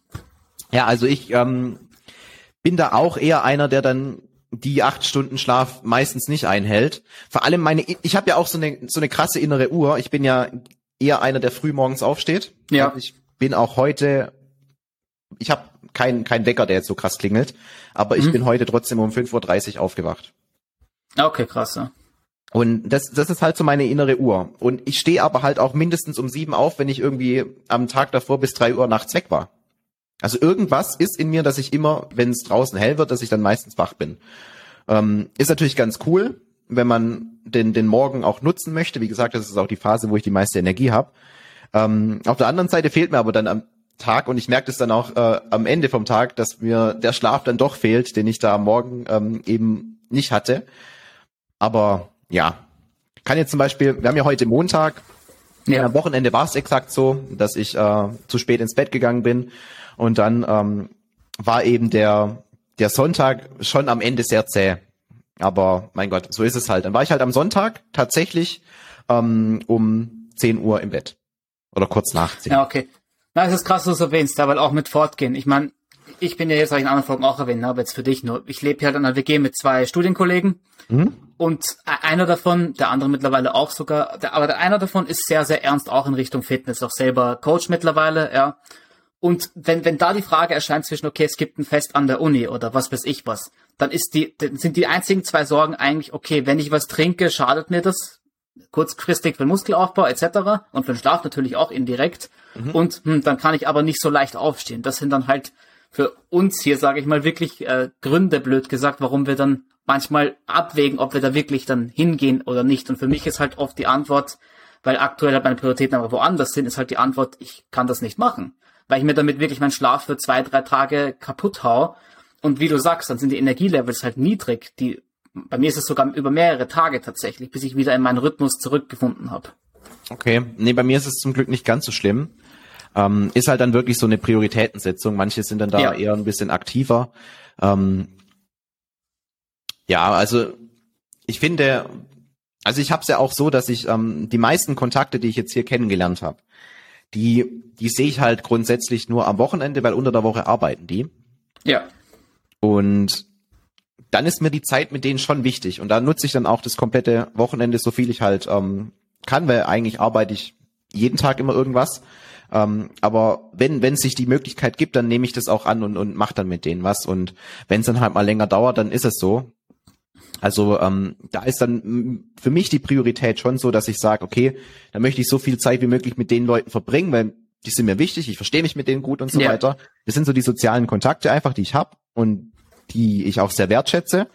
Ja, also ich bin da auch eher einer, der dann die 8 Stunden Schlaf meistens nicht einhält. Vor allem ich habe ja auch so eine krasse innere Uhr. Ich bin ja eher einer, der früh morgens aufsteht. Ja. Und ich bin auch heute, ich habe kein Wecker, der jetzt so krass klingelt, aber ich bin heute trotzdem um 5:30 Uhr aufgewacht. Okay, krass, ja. Und das ist halt so meine innere Uhr. Und ich stehe aber halt auch mindestens um 7 auf, wenn ich irgendwie am Tag davor bis 3 Uhr nachts weg war. Also irgendwas ist in mir, dass ich immer, wenn es draußen hell wird, dass ich dann meistens wach bin. Ist natürlich ganz cool, wenn man den Morgen auch nutzen möchte. Wie gesagt, das ist auch die Phase, wo ich die meiste Energie habe. Auf der anderen Seite fehlt mir aber dann am Tag, und ich merke das dann auch am Ende vom Tag, dass mir der Schlaf dann doch fehlt, den ich da am Morgen eben nicht hatte. Aber ja, kann jetzt zum Beispiel, wir haben ja heute Montag, am Wochenende war es exakt so, dass ich zu spät ins Bett gegangen bin und dann war eben der der Sonntag schon am Ende sehr zäh. Aber mein Gott, so ist es halt. Dann war ich halt am Sonntag tatsächlich um 10 Uhr im Bett. Oder kurz nach 10. Ja, okay. Na, es ist krass, dass du es erwähnst, weil auch mit Fortgehen. Ich meine, ich bin ja jetzt, habe ich in anderen Folgen auch erwähnt, aber jetzt für dich nur. Ich lebe hier halt in einer WG mit 2 Studienkollegen. Und einer davon, der andere mittlerweile auch sogar, aber der einer davon ist sehr, sehr ernst auch in Richtung Fitness, auch selber Coach mittlerweile, ja. Und wenn da die Frage erscheint zwischen, okay, es gibt ein Fest an der Uni oder was weiß ich was, dann sind die einzigen 2 Sorgen eigentlich, okay, wenn ich was trinke, schadet mir das kurzfristig für den Muskelaufbau etc. und für den Schlaf natürlich auch indirekt. Und dann kann ich aber nicht so leicht aufstehen. Das sind dann halt für uns hier, sage ich mal, wirklich Gründe, blöd gesagt, warum wir dann manchmal abwägen, ob wir da wirklich dann hingehen oder nicht. Und für mich ist halt oft die Antwort, weil aktuell halt meine Prioritäten aber woanders sind, ist halt die Antwort, ich kann das nicht machen. Weil ich mir damit wirklich meinen Schlaf für 2-3 Tage kaputt hau. Und wie du sagst, dann sind die Energielevels halt niedrig. Bei mir ist es sogar über mehrere Tage tatsächlich, bis ich wieder in meinen Rhythmus zurückgefunden habe. Okay, nee, bei mir ist es zum Glück nicht ganz so schlimm. Ist halt dann wirklich so eine Prioritätensetzung. Manche sind dann da eher ein bisschen aktiver. Ja, also ich finde, also ich habe es ja auch so, dass ich die meisten Kontakte, die ich jetzt hier kennengelernt habe, die sehe ich halt grundsätzlich nur am Wochenende, weil unter der Woche arbeiten die. Ja. Und dann ist mir die Zeit mit denen schon wichtig. Und da nutze ich dann auch das komplette Wochenende, so viel ich halt kann, weil eigentlich arbeite ich jeden Tag immer irgendwas. Aber wenn sich die Möglichkeit gibt, dann nehme ich das auch an und mache dann mit denen was. Und wenn es dann halt mal länger dauert, dann ist es so. Also da ist dann für mich die Priorität schon so, dass ich sage, okay, da möchte ich so viel Zeit wie möglich mit den Leuten verbringen, weil die sind mir wichtig, ich verstehe mich mit denen gut und so weiter. Das sind so die sozialen Kontakte einfach, die ich habe und die ich auch sehr wertschätze.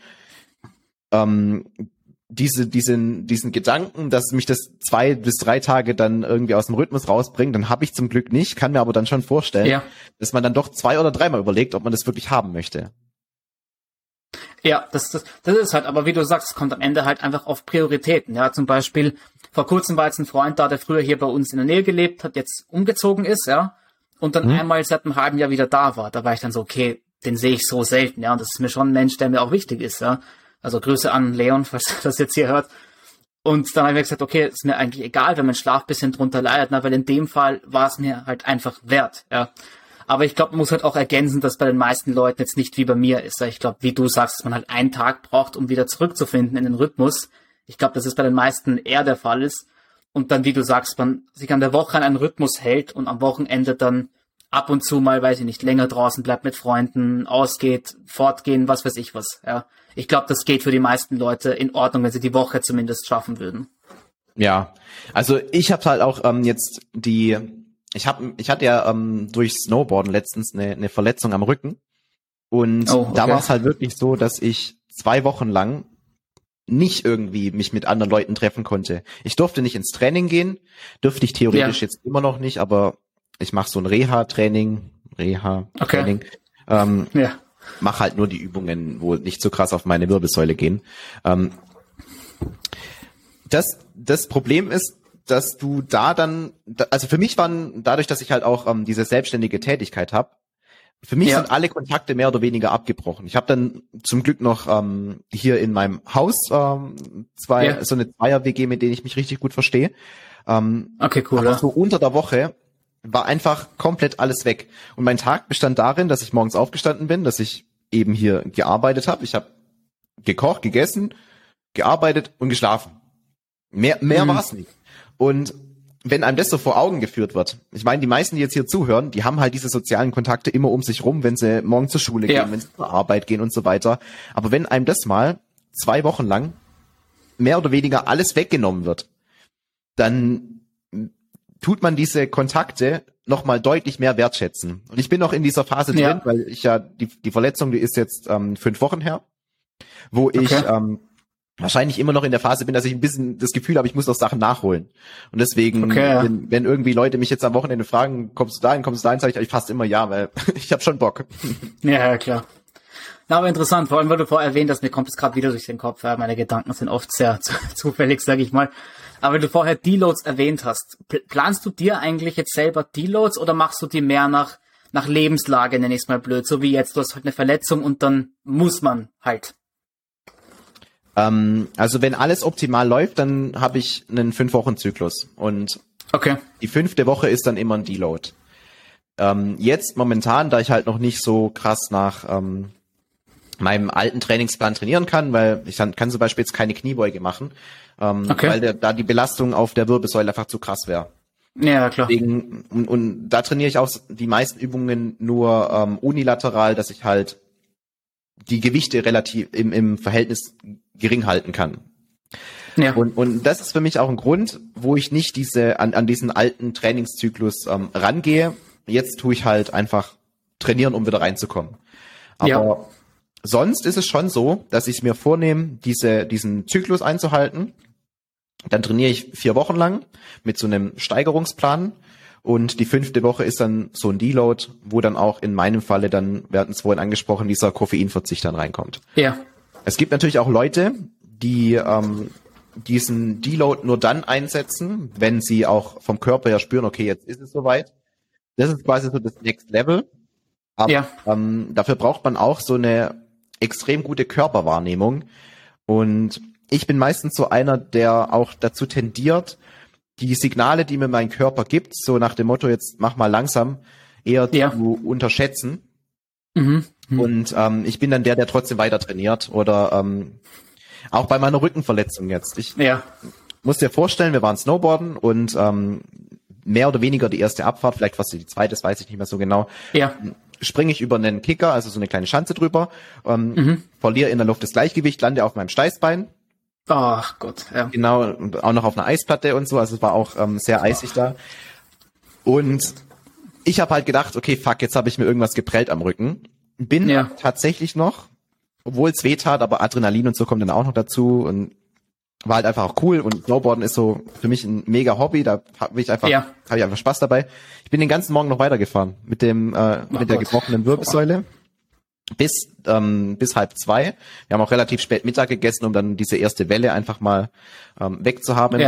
Diesen Gedanken, dass mich das 2 bis 3 Tage dann irgendwie aus dem Rhythmus rausbringt, dann habe ich zum Glück nicht, kann mir aber dann schon vorstellen, dass man dann doch 2 oder 3 Mal überlegt, ob man das wirklich haben möchte. Ja, das ist halt, aber wie du sagst, es kommt am Ende halt einfach auf Prioritäten. Ja, zum Beispiel, vor kurzem war jetzt ein Freund da, der früher hier bei uns in der Nähe gelebt hat, jetzt umgezogen ist, ja, und dann einmal seit einem halben Jahr wieder da war. Da war ich dann so, okay, den sehe ich so selten, ja, und das ist mir schon ein Mensch, der mir auch wichtig ist, ja. Also Grüße an Leon, falls er das jetzt hier hört. Und dann habe ich mir gesagt, okay, ist mir eigentlich egal, wenn mein Schlaf ein bisschen drunter leidet, weil in dem Fall war es mir halt einfach wert, ja. Aber ich glaube, man muss halt auch ergänzen, dass bei den meisten Leuten jetzt nicht wie bei mir ist. Ich glaube, wie du sagst, dass man halt einen Tag braucht, um wieder zurückzufinden in den Rhythmus. Ich glaube, dass es bei den meisten eher der Fall ist. Und dann, wie du sagst, man sich an der Woche an einen Rhythmus hält und am Wochenende dann ab und zu mal, weiß ich nicht, länger draußen bleibt mit Freunden, ausgeht, fortgehen, was weiß ich was. Ja, ich glaube, das geht für die meisten Leute in Ordnung, wenn sie die Woche zumindest schaffen würden. Ja, also ich habe halt auch jetzt ich hatte ja durch Snowboarden letztens eine Verletzung am Rücken und da war es halt wirklich so, dass ich 2 Wochen lang nicht irgendwie mich mit anderen Leuten treffen konnte. Ich durfte nicht ins Training gehen, dürfte ich theoretisch jetzt immer noch nicht, aber ich mache so ein Reha-Training, mache halt nur die Übungen, wo nicht so krass auf meine Wirbelsäule gehen. Das Problem ist, dass du da dann, also für mich waren, dadurch, dass ich halt auch diese selbstständige Tätigkeit habe, für mich sind alle Kontakte mehr oder weniger abgebrochen. Ich habe dann zum Glück noch hier in meinem Haus so eine Zweier-WG, mit denen ich mich richtig gut verstehe. Okay, cool. Aber so unter der Woche war einfach komplett alles weg. Und mein Tag bestand darin, dass ich morgens aufgestanden bin, dass ich eben hier gearbeitet habe. Ich habe gekocht, gegessen, gearbeitet und geschlafen. Mehr war es nicht. Und wenn einem das so vor Augen geführt wird, ich meine, die meisten, die jetzt hier zuhören, die haben halt diese sozialen Kontakte immer um sich rum, wenn sie morgen zur Schule gehen, wenn sie zur Arbeit gehen und so weiter. Aber wenn einem das mal 2 Wochen lang mehr oder weniger alles weggenommen wird, dann tut man diese Kontakte nochmal deutlich mehr wertschätzen. Und ich bin noch in dieser Phase drin, weil ich ja, die Verletzung, die ist jetzt 5 Wochen her, wo ich wahrscheinlich immer noch in der Phase bin, dass ich ein bisschen das Gefühl habe, ich muss noch Sachen nachholen. Und deswegen, wenn irgendwie Leute mich jetzt am Wochenende fragen, kommst du dahin, sage ich eigentlich fast immer ja, weil ich habe schon Bock. Ja, klar. Na, aber interessant, vor allem, weil du vorher erwähnt hast, mir kommt es gerade wieder durch den Kopf, meine Gedanken sind oft sehr zufällig, sage ich mal. Aber wenn du vorher Deloads erwähnt hast, planst du dir eigentlich jetzt selber Deloads oder machst du die mehr nach nach Lebenslage, nenne ich es mal blöd, so wie jetzt, du hast halt eine Verletzung und dann muss man halt. Also wenn alles optimal läuft, dann habe ich einen 5-Wochen-Zyklus und die 5. Woche ist dann immer ein Deload. Jetzt momentan, da ich halt noch nicht so krass nach meinem alten Trainingsplan trainieren kann, weil ich kann zum Beispiel jetzt keine Kniebeuge machen, weil da die Belastung auf der Wirbelsäule einfach zu krass wäre. Ja, klar. Deswegen, und da trainiere ich auch die meisten Übungen nur unilateral, dass ich halt die Gewichte relativ im Verhältnis gering halten kann. Ja. Und das ist für mich auch ein Grund, wo ich nicht an diesen alten Trainingszyklus rangehe. Jetzt tue ich halt einfach trainieren, um wieder reinzukommen. Aber sonst ist es schon so, dass ich mir vornehme, diesen Zyklus einzuhalten. Dann trainiere ich 4 Wochen lang mit so einem Steigerungsplan. Und die 5. Woche ist dann so ein Deload, wo dann auch in meinem Falle dann, wir hatten es vorhin angesprochen, dieser Koffeinverzicht dann reinkommt. Ja. Es gibt natürlich auch Leute, die diesen Deload nur dann einsetzen, wenn sie auch vom Körper her spüren, okay, jetzt ist es soweit. Das ist quasi so das Next Level. Aber dafür braucht man auch so eine extrem gute Körperwahrnehmung. Und ich bin meistens so einer, der auch dazu tendiert, die Signale, die mir mein Körper gibt, so nach dem Motto, jetzt mach mal langsam, eher zu unterschätzen. Und ich bin dann der trotzdem weiter trainiert. Oder auch bei meiner Rückenverletzung jetzt. Ich muss dir vorstellen, wir waren Snowboarden und mehr oder weniger die erste Abfahrt, vielleicht was die zweite, das weiß ich nicht mehr so genau. Springe ich über einen Kicker, also so eine kleine Schanze drüber, verliere in der Luft das Gleichgewicht, lande auf meinem Steißbein. Ach Gott, Genau, und auch noch auf einer Eisplatte und so, also es war auch sehr eisig da. Und ich habe halt gedacht, okay, fuck, jetzt habe ich mir irgendwas geprellt am Rücken. Bin tatsächlich noch, obwohl es weh tat, aber Adrenalin und so kommt dann auch noch dazu und war halt einfach auch cool und Snowboarden ist so für mich ein mega Hobby, da habe ich einfach Spaß dabei. Ich bin den ganzen Morgen noch weitergefahren mit der gebrochenen Wirbelsäule bis 1:30. Wir haben auch relativ spät Mittag gegessen, um dann diese erste Welle einfach mal wegzuhaben.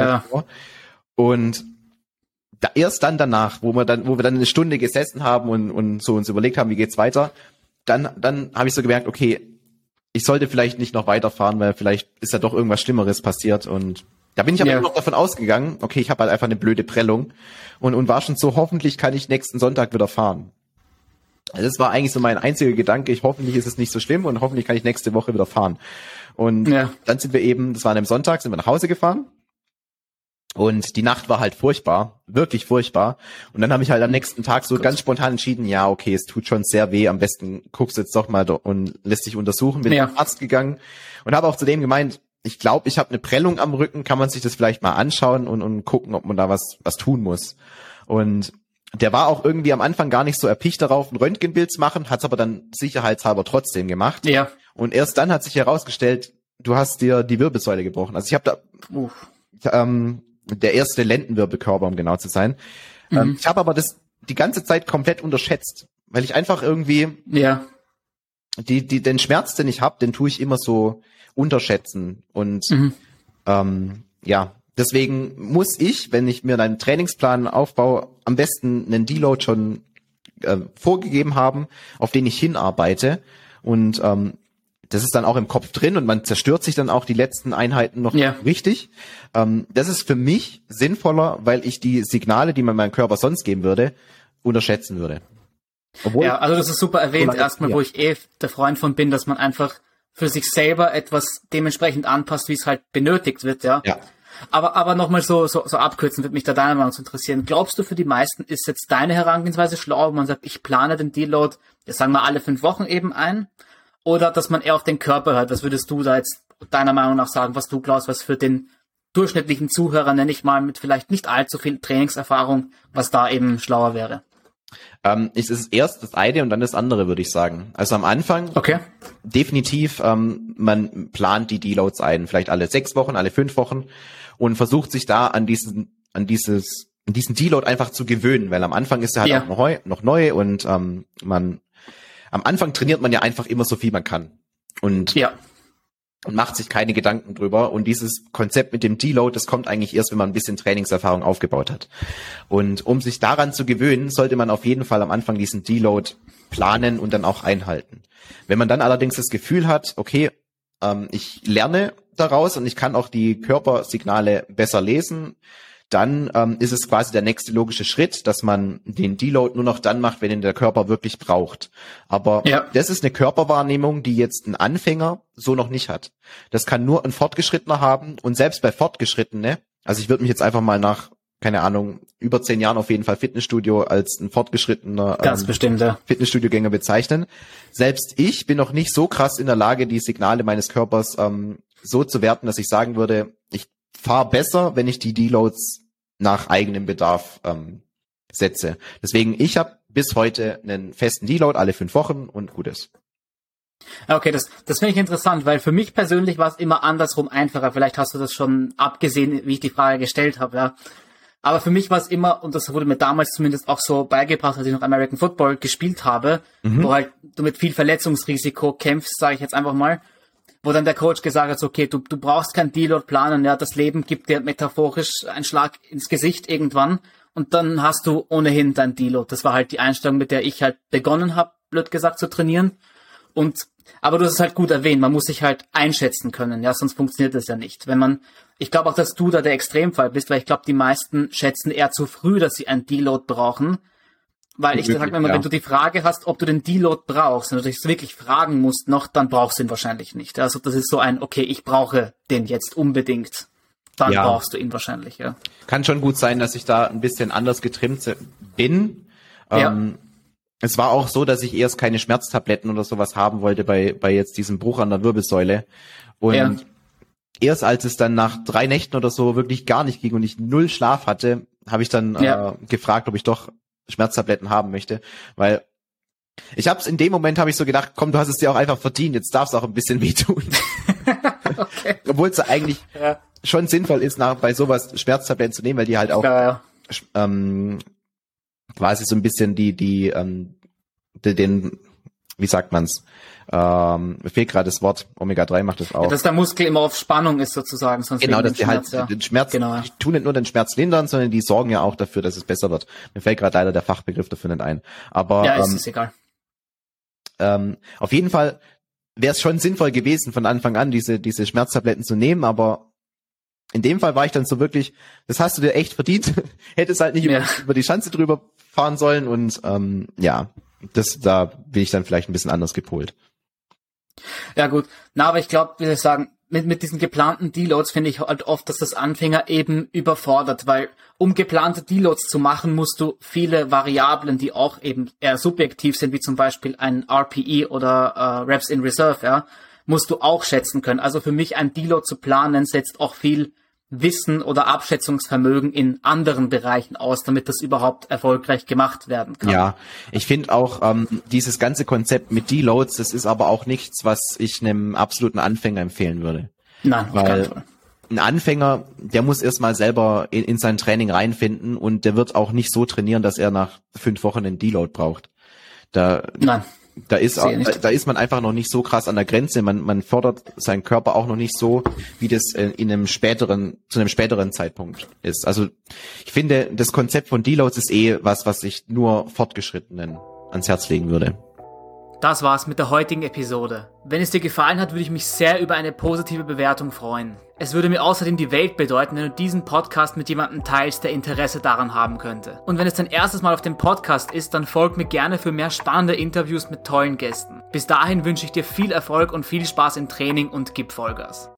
Und erst dann danach, wo wir dann eine Stunde gesessen haben und so uns überlegt haben, wie geht's weiter, dann habe ich so gemerkt, okay, ich sollte vielleicht nicht noch weiterfahren, weil vielleicht ist ja doch irgendwas Schlimmeres passiert. Und da bin ich aber immer noch davon ausgegangen, okay, ich habe halt einfach eine blöde Prellung und war schon so, hoffentlich kann ich nächsten Sonntag wieder fahren. Also das war eigentlich so mein einziger Gedanke, hoffentlich ist es nicht so schlimm und hoffentlich kann ich nächste Woche wieder fahren. Und dann sind wir eben, das war an einem Sonntag, sind wir nach Hause gefahren. Und die Nacht war halt furchtbar, wirklich furchtbar. Und dann habe ich halt am nächsten Tag so ganz spontan entschieden, ja, okay, es tut schon sehr weh, am besten guckst du jetzt doch mal und lässt dich untersuchen. Bin zum Arzt gegangen und habe auch zu dem gemeint, ich glaube, ich habe eine Prellung am Rücken, kann man sich das vielleicht mal anschauen und gucken, ob man da was tun muss. Und der war auch irgendwie am Anfang gar nicht so erpicht darauf, ein Röntgenbild zu machen, hat es aber dann sicherheitshalber trotzdem gemacht. Und erst dann hat sich herausgestellt, du hast dir die Wirbelsäule gebrochen. Also ich habe da der erste Lendenwirbelkörper, um genau zu sein. Ich habe aber das die ganze Zeit komplett unterschätzt, weil ich einfach irgendwie den Schmerz, den ich habe, den tue ich immer so unterschätzen. Und deswegen muss ich, wenn ich mir einen Trainingsplan aufbaue, am besten einen Deload schon vorgegeben haben, auf den ich hinarbeite. Und das ist dann auch im Kopf drin und man zerstört sich dann auch die letzten Einheiten noch richtig. Das ist für mich sinnvoller, weil ich die Signale, die man meinem Körper sonst geben würde, unterschätzen würde. Also das ist super erwähnt, erstmal, wo ich der Freund von bin, dass man einfach für sich selber etwas dementsprechend anpasst, wie es halt benötigt wird, Aber nochmal so abkürzen, würde mich da deiner Meinung zu interessieren. Glaubst du, für die meisten ist jetzt deine Herangehensweise schlau, wenn man sagt, ich plane den Deload, das sagen wir alle 5 Wochen eben ein? Oder dass man eher auf den Körper hört? Was würdest du da jetzt deiner Meinung nach sagen, was du glaubst, was für den durchschnittlichen Zuhörer, nenne ich mal, mit vielleicht nicht allzu viel Trainingserfahrung, was da eben schlauer wäre? Es ist erst das eine und dann das andere, würde ich sagen. Also am Anfang definitiv, man plant die Deloads ein, vielleicht alle 6 Wochen, alle 5 Wochen und versucht sich da an diesen Deload einfach zu gewöhnen, weil am Anfang ist er halt auch noch neu und am Anfang trainiert man ja einfach immer so viel man kann. Und und macht sich keine Gedanken drüber. Und dieses Konzept mit dem Deload, das kommt eigentlich erst, wenn man ein bisschen Trainingserfahrung aufgebaut hat. Und um sich daran zu gewöhnen, sollte man auf jeden Fall am Anfang diesen Deload planen und dann auch einhalten. Wenn man dann allerdings das Gefühl hat, okay, ich lerne daraus und ich kann auch die Körpersignale besser lesen, dann ist es quasi der nächste logische Schritt, dass man den Deload nur noch dann macht, wenn ihn der Körper wirklich braucht. Aber das ist eine Körperwahrnehmung, die jetzt ein Anfänger so noch nicht hat. Das kann nur ein Fortgeschrittener haben, und selbst bei Fortgeschrittenen, also ich würde mich jetzt einfach mal nach, keine Ahnung, über 10 Jahren auf jeden Fall Fitnessstudio als ein fortgeschrittener ganz bestimmter Fitnessstudiogänger bezeichnen. Selbst ich bin noch nicht so krass in der Lage, die Signale meines Körpers so zu werten, dass ich sagen würde, ich fahre besser, wenn ich die Deloads nach eigenem Bedarf setze. Deswegen, ich habe bis heute einen festen Deload alle 5 Wochen und gut ist. Okay, das finde ich interessant, weil für mich persönlich war es immer andersrum einfacher. Vielleicht hast du das schon abgesehen, wie ich die Frage gestellt habe, ja. Aber für mich war es immer, und das wurde mir damals zumindest auch so beigebracht, als ich noch American Football gespielt habe, wo halt du mit viel Verletzungsrisiko kämpfst, sage ich jetzt einfach mal, wo dann der Coach gesagt hat, okay, du brauchst kein Deload planen, ja, das Leben gibt dir metaphorisch einen Schlag ins Gesicht irgendwann und dann hast du ohnehin dein Deload. Das war halt die Einstellung, mit der ich halt begonnen habe, blöd gesagt, zu trainieren. Aber du hast es halt gut erwähnt, man muss sich halt einschätzen können, ja, sonst funktioniert das ja nicht. Ich glaube auch, dass du da der Extremfall bist, weil ich glaube, die meisten schätzen eher zu früh, dass sie ein Deload brauchen. Weil ich sag mir immer, wenn du die Frage hast, ob du den Deload brauchst, wenn du dich wirklich fragen musst noch, dann brauchst du ihn wahrscheinlich nicht. Also das ist so ein, okay, ich brauche den jetzt unbedingt. Dann brauchst du ihn wahrscheinlich, ja. Kann schon gut sein, dass ich da ein bisschen anders getrimmt bin. Es war auch so, dass ich erst keine Schmerztabletten oder sowas haben wollte bei jetzt diesem Bruch an der Wirbelsäule. Und erst als es dann nach 3 Nächten oder so wirklich gar nicht ging und ich 0 Schlaf hatte, habe ich dann gefragt, ob ich doch Schmerztabletten haben möchte, weil in dem Moment habe ich so gedacht, komm, du hast es dir auch einfach verdient, jetzt darf es auch ein bisschen wehtun. Okay. Obwohl es eigentlich schon sinnvoll ist, bei sowas Schmerztabletten zu nehmen, weil die halt auch quasi so ein bisschen den, wie sagt man's, mir fehlt gerade das Wort, Omega-3 macht das auch. Ja, dass der Muskel immer auf Spannung ist sozusagen. Sonst genau, dass die Schmerz, halt den Schmerz, die tun nicht nur den Schmerz lindern, sondern die sorgen ja auch dafür, dass es besser wird. Mir fällt gerade leider der Fachbegriff dafür nicht ein. Aber ist egal. Auf jeden Fall wäre es schon sinnvoll gewesen, von Anfang an diese Schmerztabletten zu nehmen, aber in dem Fall war ich dann so wirklich, das hast du dir echt verdient. Hättest halt nicht über die Schanze drüber fahren sollen und da bin ich dann vielleicht ein bisschen anders gepolt. Ja gut, aber ich glaube, wie soll ich sagen, mit diesen geplanten Deloads finde ich halt oft, dass das Anfänger eben überfordert, weil um geplante Deloads zu machen, musst du viele Variablen, die auch eben eher subjektiv sind, wie zum Beispiel ein RPE oder Reps in Reserve, musst du auch schätzen können. Also für mich ein Deload zu planen setzt auch viel Wissen oder Abschätzungsvermögen in anderen Bereichen aus, damit das überhaupt erfolgreich gemacht werden kann. Ja, ich finde auch dieses ganze Konzept mit Deloads, das ist aber auch nichts, was ich einem absoluten Anfänger empfehlen würde. Nein, auf keinen Fall. Ein Anfänger, der muss erstmal selber in sein Training reinfinden und der wird auch nicht so trainieren, dass er nach 5 Wochen einen Deload braucht. Nein. Da ist man einfach noch nicht so krass an der Grenze. Man fordert seinen Körper auch noch nicht so, wie das zu einem späteren Zeitpunkt ist. Also ich finde, das Konzept von Deloads ist was ich nur Fortgeschrittenen ans Herz legen würde. Das war's mit der heutigen Episode. Wenn es dir gefallen hat, würde ich mich sehr über eine positive Bewertung freuen. Es würde mir außerdem die Welt bedeuten, wenn du diesen Podcast mit jemandem teilst, der Interesse daran haben könnte. Und wenn es dein erstes Mal auf dem Podcast ist, dann folg mir gerne für mehr spannende Interviews mit tollen Gästen. Bis dahin wünsche ich dir viel Erfolg und viel Spaß im Training und gib Vollgas.